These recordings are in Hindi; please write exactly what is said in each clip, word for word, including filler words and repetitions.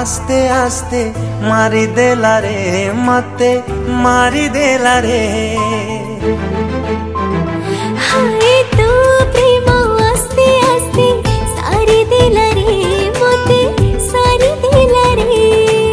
आस्ते आस्ते मारी देला रे मते मारी देला रे। हाय तो प्रेम आस्ते आस्ते सारी देला रे मते सारी देला रे।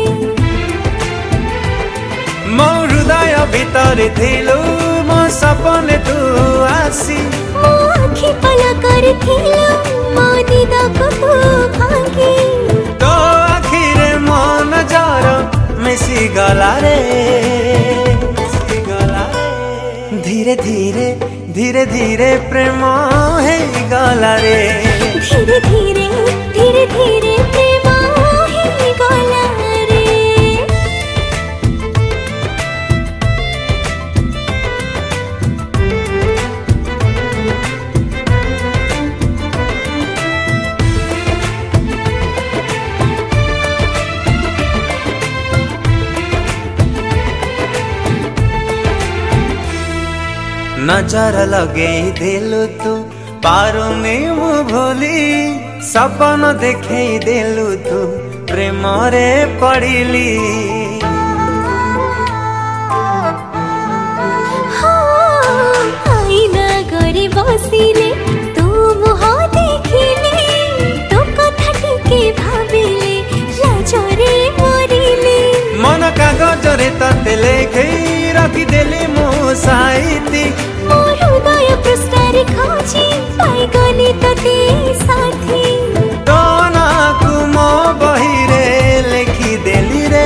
मो हृदय भितर थिलु मो सपने तू आसी मो आखि पलकर थिलु मो निद को तू भांगी तो आखिरे मो नजर मिसी गला रे मिसी गला रे। धीरे धीरे धीरे धीरे प्रेम है गला रे। धीरे धीरे धीरे धीरे प्रेम है गला रे। नजर लगे दिलु तू पारुनी मु भूली सपन देखे दिलु तू प्रेम रे पड़िली। आईना गरी बसिले तू मुह देखिले तो कथा टिके भाबिले लाजरे मरिले। मन कागज रे तते लेखे रखी देली मो साइती मो हृदय पृष्ठरे खोजी पाई गली तते साथी तो ना कु मो बहिरे लेखी देली रे।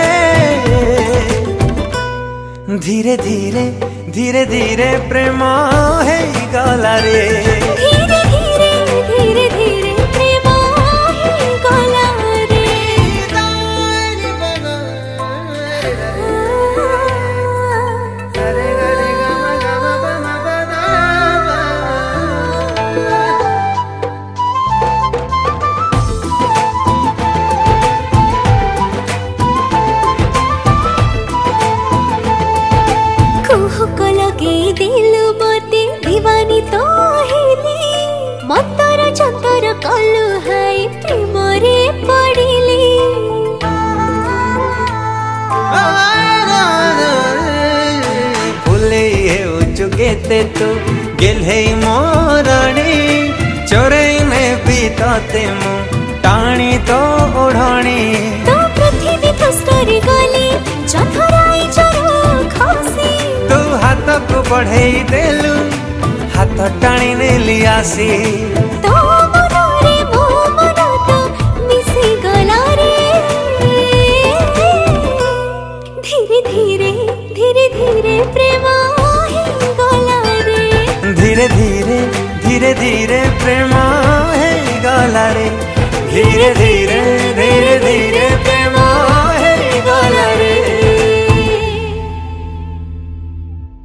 धीरे धीरे धीरे धीरे प्रेम है गला रे। धीरे धीरे धीरे धीरे प्रेम है गला रे। कुहुक लगे दिलु मते दीवानी तो हेली मंतर चंतर कलु हाय प्रेम रे पड़िली। फुले चुगेते तू गेले मोरणी चोरे में बीतते मु टाणी तो ओढ़णी तो पृथ्वी पृष्ठरे गली चथराई चरो खसी तू हाथ को बढ़ाई देलु हाथ टाणी नेली आसी तो मनरे मो मन तो मिसी गला रे। धीरे धीरे धीरे धीरे प्रेम है गला रे। धीरे धीरे धीरे धीरे प्रेम है गला रे। धीरे धीरे धीरे धीरे प्रेम